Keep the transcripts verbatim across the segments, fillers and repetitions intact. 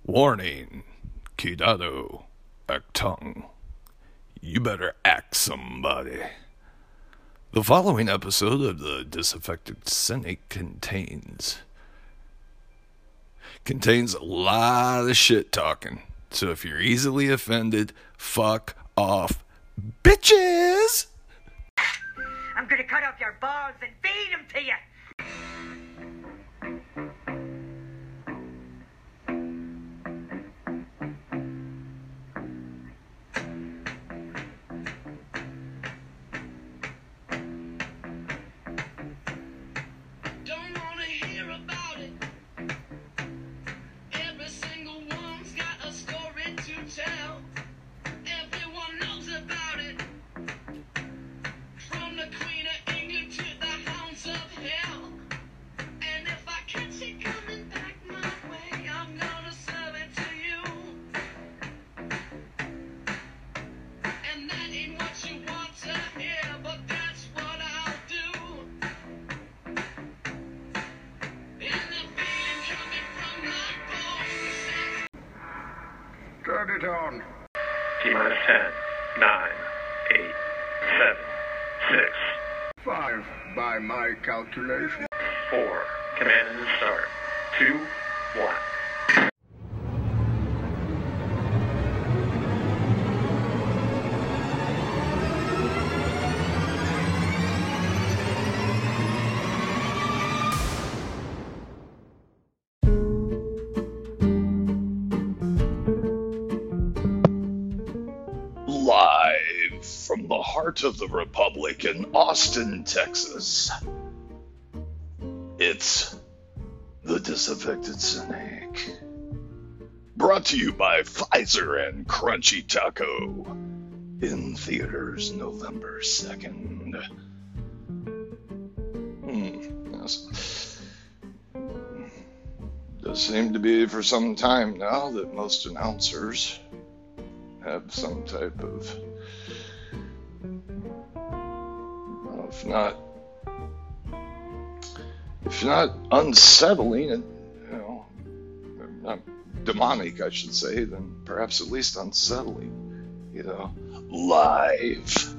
Warning, cuidado, actung. You better act somebody. The following episode of the Disaffected Cynic contains contains a lot of shit talking. So if you're easily offended, fuck off, bitches! I'm gonna cut off your balls and feed them to you! Turn it on. T minus ten, nine, eight, seven, six, five by my calculation. four. Command and start. two, one. Live from the heart of the Republic in Austin, Texas, it's the Disaffected Cynic. Brought to you by Pfizer and Crunchy Taco. In theaters November second. Hmm, yes. Does seem to be for some time now that most announcers have some type of, well, if not, if not unsettling, and you know, not demonic, I should say, then perhaps at least unsettling. You know, live,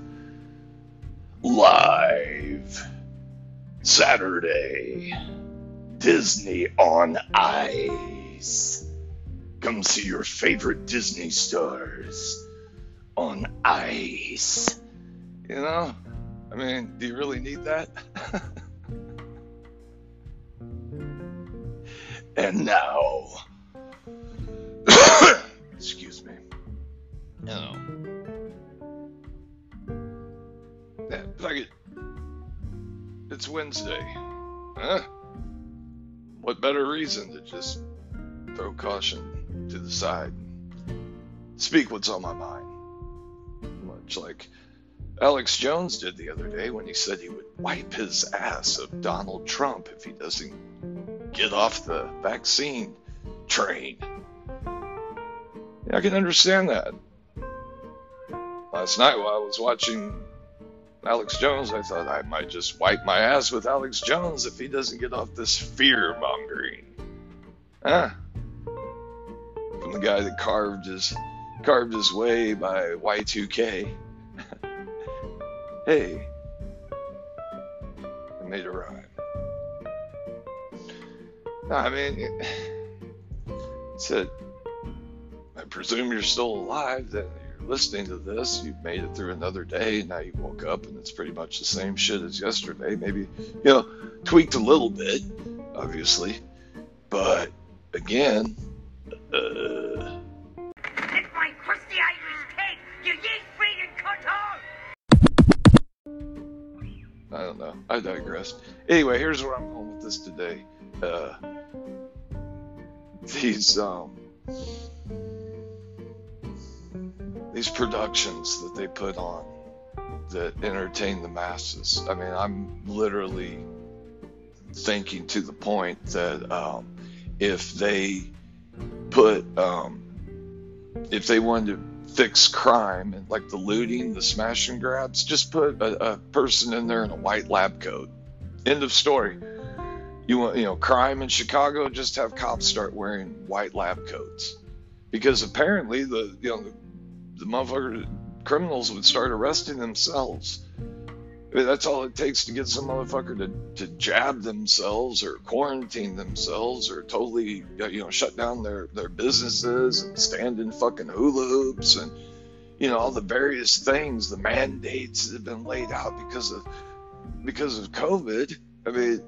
live, Saturday, Disney on Ice. Come see your favorite Disney stars on ice. You know? I mean, do you really need that? And now, excuse me. You know, yeah, fuck it. It's Wednesday. Huh? What better reason to just throw caution to the side, speak what's on my mind, much like Alex Jones did the other day when he said he would wipe his ass of Donald Trump if he doesn't get off the vaccine train. Yeah, I can understand that. Last night while I was watching Alex Jones, I thought I might just wipe my ass with Alex Jones if he doesn't get off this fear mongering. Huh? From the guy that carved his carved his way by Y two K. Hey, I made a rhyme. No, I mean, it, it said, I presume you're still alive, that you're listening to this, you've made it through another day, now you woke up and it's pretty much the same shit as yesterday, maybe, you know, tweaked a little bit, obviously, but again, Uh, It's my crusty Irish pig, you yeast-breathing cunthole! I don't know. I digress. Anyway, here's where I'm going with this today. Uh, these um, these productions that they put on that entertain the masses. I mean, I'm literally thinking to the point that um, if they put um, if they wanted to fix crime and like the looting, the smash and grabs, just put a, a person in there in a white lab coat. End of story. You want, you know, crime in Chicago, just have cops start wearing white lab coats. Because apparently the, you know, the, the motherfucker criminals would start arresting themselves. I mean, that's all it takes to get some motherfucker to, to jab themselves or quarantine themselves or totally, you know, shut down their, their businesses and stand in fucking hula hoops and, you know, all the various things, the mandates that have been laid out because of because of COVID. I mean,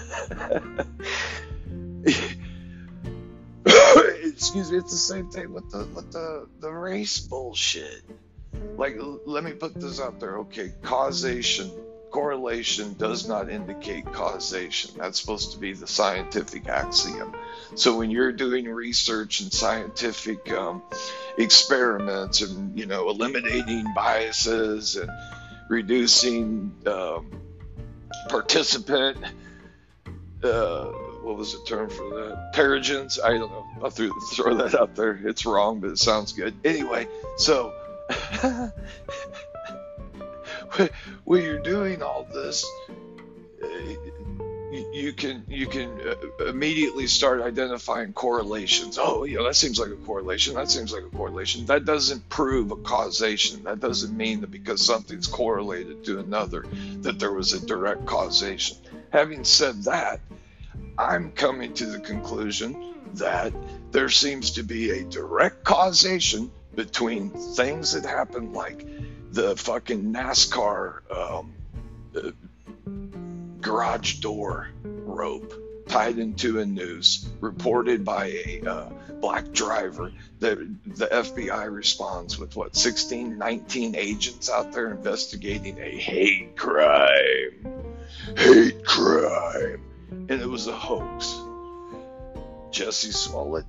excuse me, it's the same thing with the with the, the race bullshit. Like, let me put this out there, okay? Causation, correlation does not indicate causation. That's supposed to be the scientific axiom. So when you're doing research and scientific um, experiments and, you know, eliminating biases and reducing um, participant, uh, what was the term for that? Paragens? I don't know. I'll throw, throw that out there. It's wrong, but it sounds good. Anyway, so when you're doing all this, you can you can immediately start identifying correlations. Oh, you know, that seems like a correlation. That seems like a correlation. That doesn't prove a causation. That doesn't mean that because something's correlated to another that there was a direct causation. Having said that, I'm coming to the conclusion that there seems to be a direct causation between things that happen, like the fucking NASCAR um, uh, garage door rope tied into a noose, reported by a uh, black driver. The, the F B I responds with, what, sixteen, nineteen agents out there investigating a hate crime. Hate crime. And it was a hoax. Jussie Smollett,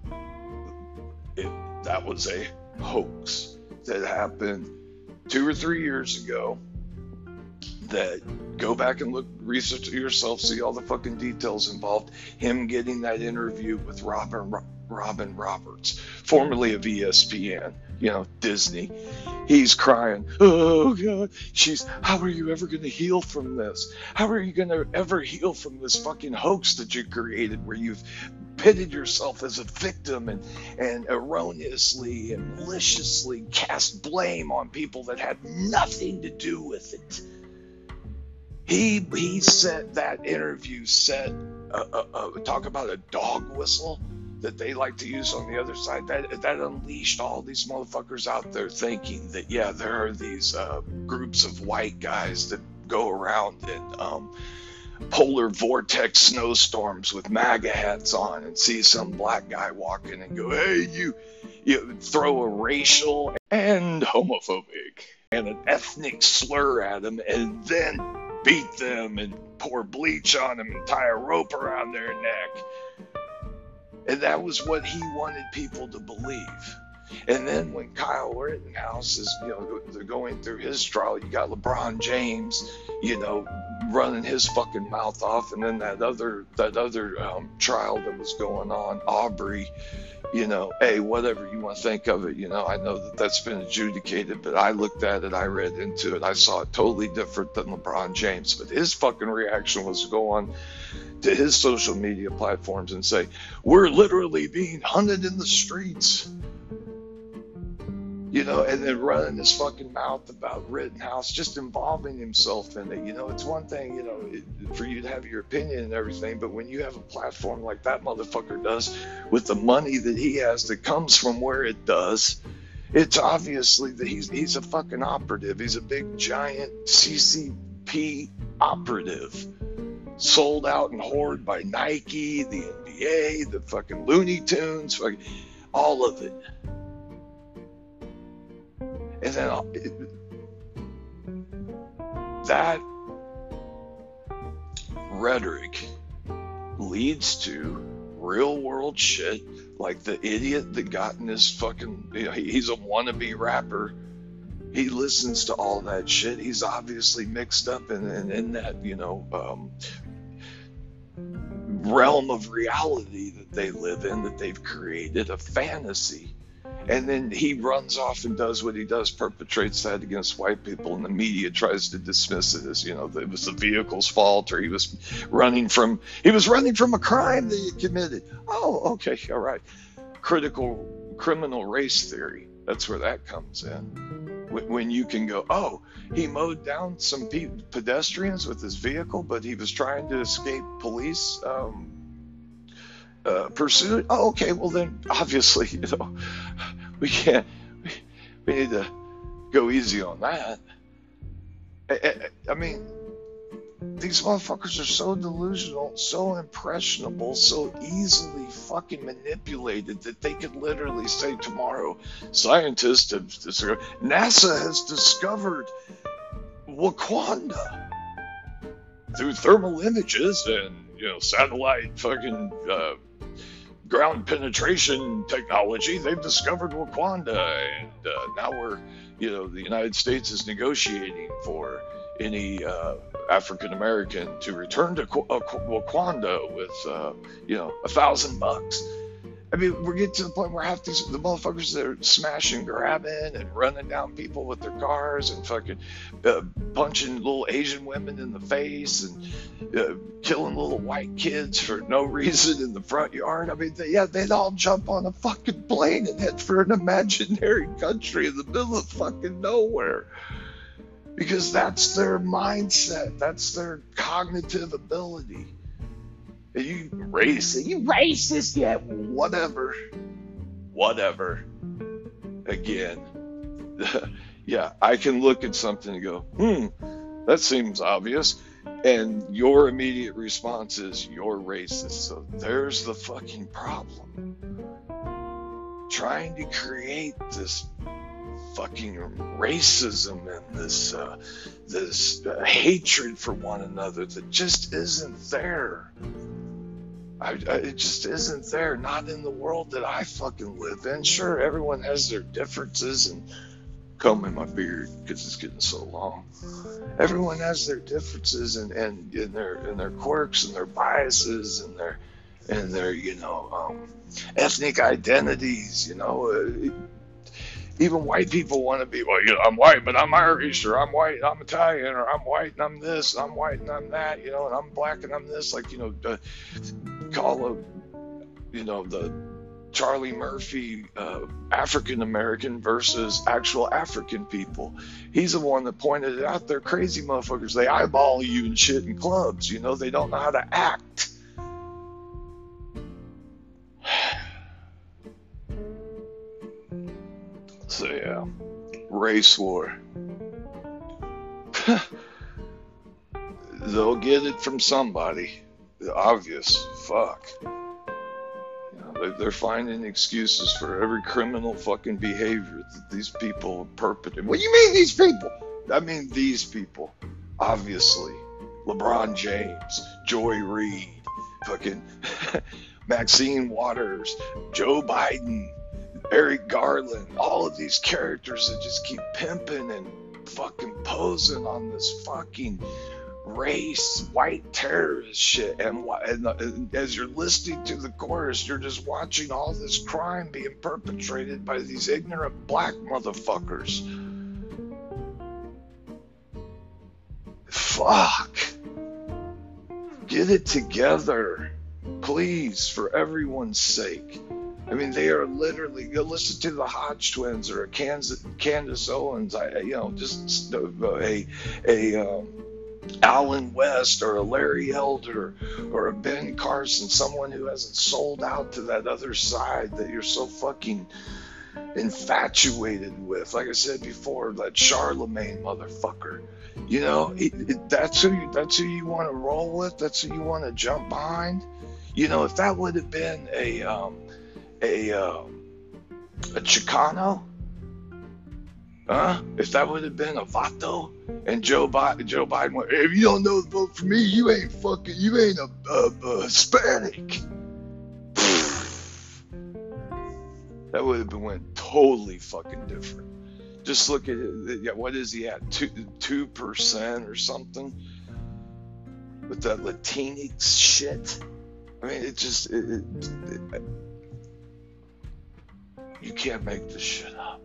it, that was a hoax that happened two or three years ago. That, go back and look, research it yourself, see all the fucking details involved. Him getting that interview with Robin Robin Roberts, formerly of E S P N, you know, Disney. He's crying, oh God, she's, how are you ever going to heal from this? How are you going to ever heal from this fucking hoax that you created, where you've pitted yourself as a victim and, and erroneously and maliciously cast blame on people that had nothing to do with it? He he said, that interview said, uh, uh, uh, talk about a dog whistle that they like to use on the other side. That that unleashed all these motherfuckers out there thinking that, yeah, there are these uh, groups of white guys that go around in um, polar vortex snowstorms with MAGA hats on and see some black guy walking and go, hey, you, you throw a racial and homophobic and an ethnic slur at them, and then beat them and pour bleach on them and tie a rope around their neck. And that was what he wanted people to believe. And then when Kyle Rittenhouse is, you know, they're going through his trial, you got LeBron James, you know, running his fucking mouth off, and then that other that other um, trial that was going on, Aubrey, you know, hey, whatever you want to think of it, you know, I know that that's been adjudicated, but I looked at it, I read into it, I saw it totally different than LeBron James. But his fucking reaction was to go on to his social media platforms and say, we're literally being hunted in the streets. You know, and then running his fucking mouth about Rittenhouse, just involving himself in it. You know, it's one thing, you know, it, for you to have your opinion and everything, but when you have a platform like that motherfucker does, with the money that he has that comes from where it does, it's obviously that he's he's a fucking operative. He's a big, giant C C P operative, sold out and hoarded by Nike, the N B A, the fucking Looney Tunes, fucking, all of it. And then it, that rhetoric leads to real world shit, like the idiot that got in his fucking, you know, he, he's a wannabe rapper. He listens to all that shit. He's obviously mixed up in, in, in that, you know, um, realm of reality that they live in, that they've created, a fantasy. and then he runs off and does what he does, perpetrates that against white people, and the media tries to dismiss it as, you know, it was the vehicle's fault, or he was running from he was running from a crime that he committed. Oh, okay, all right. Critical criminal race theory. That's where that comes in. When you can go, oh, he mowed down some pe- pedestrians with his vehicle, but he was trying to escape police um, uh, pursuit. Oh, okay, well then, obviously, you know, we can't, we, we need to go easy on that. I, I, I mean, these motherfuckers are so delusional, so impressionable, so easily fucking manipulated that they could literally say tomorrow, scientists have discovered, NASA has discovered Wakanda through thermal images and, you know, satellite fucking uh, ground penetration technology. They've discovered Wakanda, and uh, now we're, you know, the United States is negotiating for any uh, African American to return to Qu- uh, Wakanda with, uh, you know, a thousand bucks. I mean, we're getting to the point where half these the motherfuckers that are smashing, grabbing, and running down people with their cars, and fucking uh, punching little Asian women in the face, and uh, killing little white kids for no reason in the front yard. I mean, they, yeah, they'd all jump on a fucking plane and head for an imaginary country in the middle of fucking nowhere. Because that's their mindset. That's their cognitive ability. And you racist, you racist, yeah, whatever. Whatever. Again. Yeah, I can look at something and go, hmm, that seems obvious. And your immediate response is, you're racist. So there's the fucking problem. Trying to create this fucking racism and this uh, this uh, hatred for one another that just isn't there. I, I, it just isn't there. Not in the world that I fucking live in. Sure, everyone has their differences, and combing my beard because it's getting so long. Everyone has their differences and, and, and their and their quirks and their biases and their and their you know um, ethnic identities. You know. Uh, Even white people want to be, well, you know, I'm white, but I'm Irish, or I'm white, I'm Italian, or I'm white and I'm this, I'm white and I'm that, you know, and I'm black and I'm this. Like, you know, uh, call a, you know, the Charlie Murphy uh, African American versus actual African people. He's the one that pointed it out. They're crazy motherfuckers. They eyeball you and shit in clubs. You know, they don't know how to act. So yeah, race war. They'll get it from somebody. Obvious. Fuck. You know, they're finding excuses for every criminal fucking behavior that these people perpetrate. What do you mean these people? I mean these people. Obviously. LeBron James, Joy Reid, fucking Maxine Waters, Joe Biden, Eric Garland, all of these characters that just keep pimping and fucking posing on this fucking race, white terrorist shit. And, and, and as you're listening to the chorus, you're just watching all this crime being perpetrated by these ignorant black motherfuckers. Fuck. Get it together. Please, for everyone's sake. I mean, they are literally, you listen to the Hodge twins or a Kansas, Candace Owens, I, you know, just a, a um, Alan West or a Larry Elder or a Ben Carson, someone who hasn't sold out to that other side that you're so fucking infatuated with. Like I said before, that Charlemagne motherfucker. You know, it, it, that's who you, that's who you want to roll with. That's who you want to jump behind. You know, if that would have been a um, a uh, a Chicano, huh? If that would have been a Vato and Joe Biden, Joe Biden went, if you don't know the vote for me, you ain't fucking, you ain't a, a, a Hispanic. That would have been went totally fucking different. Just look at it. Yeah, what is he at? Two two percent or something with that Latinx shit. I mean, it just it, it, it, You can't make this shit up.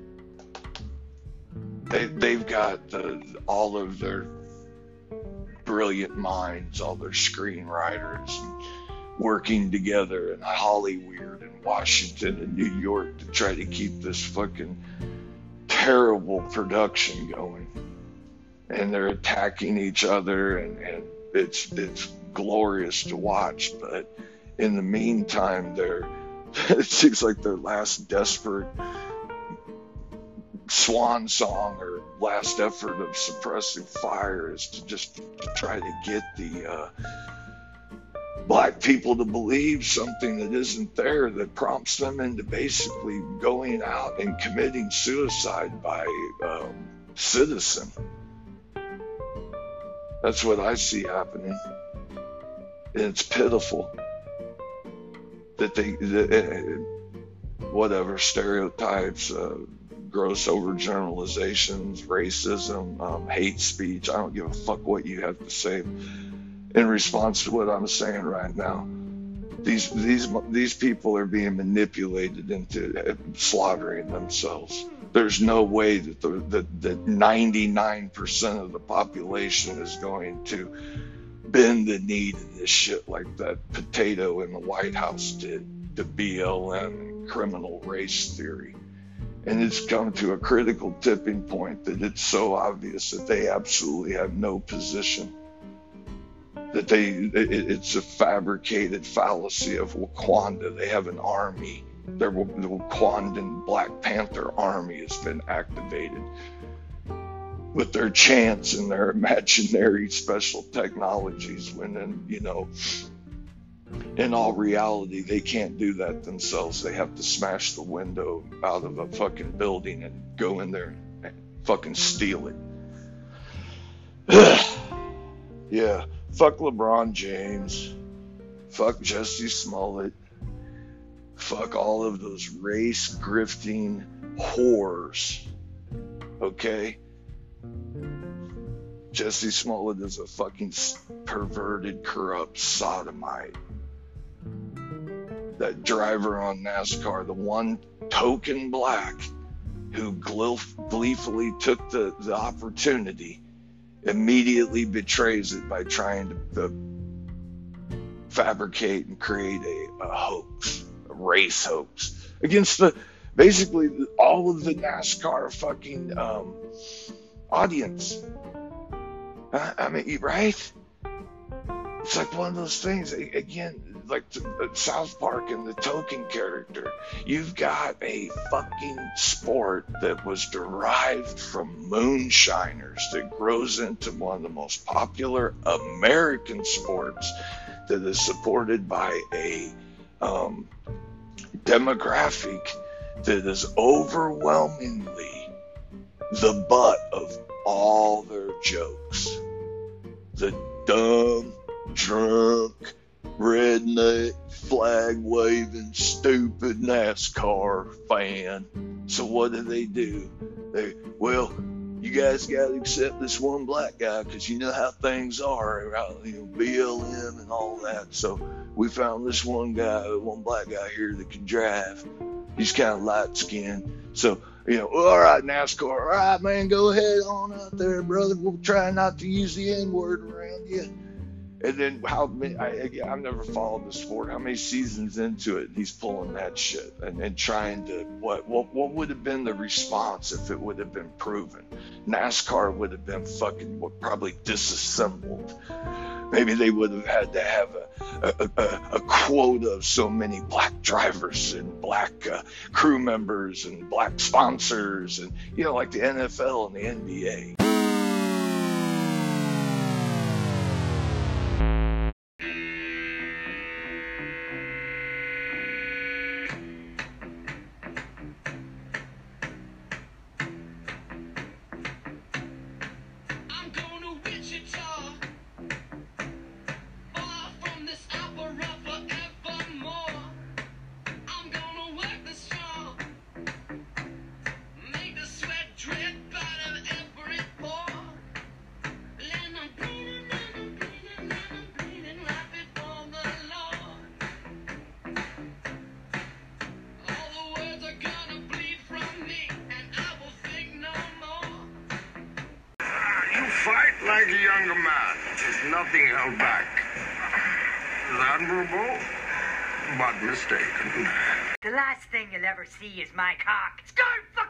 They, they've got the, all of their brilliant minds, all their screenwriters, working together in Hollywood and Washington and New York to try to keep this fucking terrible production going. And they're attacking each other, and, and it's it's glorious to watch. But in the meantime, they're it seems like their last desperate swan song or last effort of suppressing fire is to just to try to get the uh, black people to believe something that isn't there, that prompts them into basically going out and committing suicide by um, citizen. That's what I see happening. And it's pitiful that they, that, uh, whatever, stereotypes, uh, gross overgeneralizations, racism, um, hate speech. I don't give a fuck what you have to say in response to what I'm saying right now. These these these people are being manipulated into slaughtering themselves. There's no way that the that, that ninety-nine percent of the population is going to bend the knee to this shit like that potato in the White House did to B L M and criminal race theory. And it's come to a critical tipping point that it's so obvious that they absolutely have no position. That they, it, it's a fabricated fallacy of Wakanda. They have an army. Their, the Wakandan Black Panther army has been activated with their chants and their imaginary special technologies, when, in, you know, in all reality, they can't do that themselves. They have to smash the window out of a fucking building and go in there and fucking steal it. Yeah, fuck LeBron James. Fuck Jussie Smollett. Fuck all of those race grifting whores. Okay? Jussie Smollett is a fucking perverted, corrupt sodomite. That driver on NASCAR, the one token black who gleefully took the, the opportunity, immediately betrays it by trying to, to fabricate and create a, a hoax, a race hoax against the basically all of the NASCAR fucking um, audience. I, I mean, right? It's like one of those things, again, like the, South Park and the token character. You've got a fucking sport that was derived from moonshiners that grows into one of the most popular American sports that is supported by a um, demographic that is overwhelmingly the butt of all their jokes. The dumb, drunk, redneck, flag-waving, stupid NASCAR fan. So what do they do? They, well, you guys got to accept this one black guy because you know how things are, right? You know, B L M and all that. So we found this one guy, one black guy here that can drive. He's kind of light-skinned. So, you know, all right, NASCAR, all right, man, go ahead on out there, brother. We'll try not to use the N-word around you. And then how many, I, I've never followed the sport. How many seasons into it, he's pulling that shit and, and trying to, what, what what would have been the response if it would have been proven? NASCAR would have been fucking probably disassembled. Maybe they would have had to have a, a, a, a quota of so many black drivers and black uh, crew members and black sponsors and, you know, like the N F L and the N B A. Drip out of every pore. Like a younger man, with nothing held back. Is admirable, but mistaken. The last thing you'll ever see is my cock. Start fucking